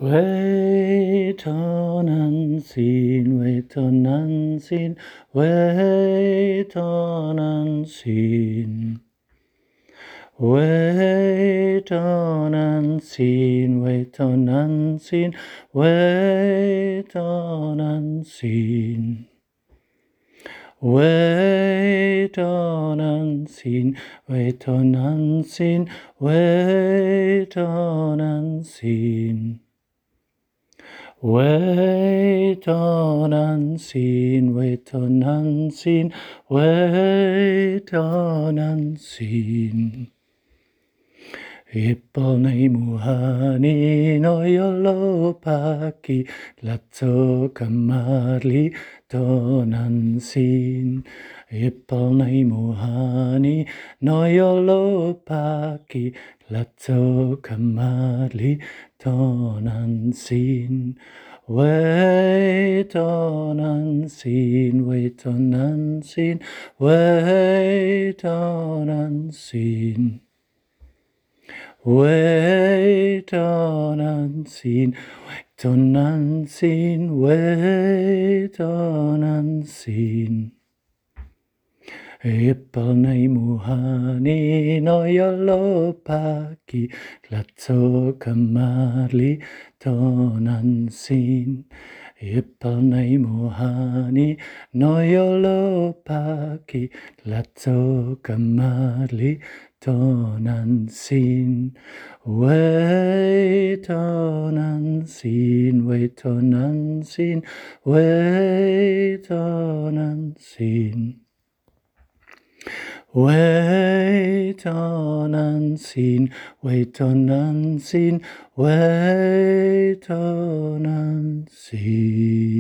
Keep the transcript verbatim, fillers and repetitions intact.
เวทนันสินเวทนันสินเวทนันสินเวทนันสินเวทนันสินเวทนันสินเวทนันสินเวทนันสินเวทนันสินเวทนันสินเวทนันสินเวทนันสินIpponei muhani no yolo paki lazzo kamarli tonan sin Ipponei muhani no yolo paki lazzo kamarli tonan sin Wait on unseen, wait on unseen, wait on unseen. Wait on unseen, wait on unseen, wait on unseen. Ipponei muhani no yolo paki lazzo kamarli tonan sin Ipponei muhani no yolo paki lazzo kamarli tonan sin Wait on unseen, wait on unseen, wait on unseen. Wait on unseen, wait on unseen, wait on unseen.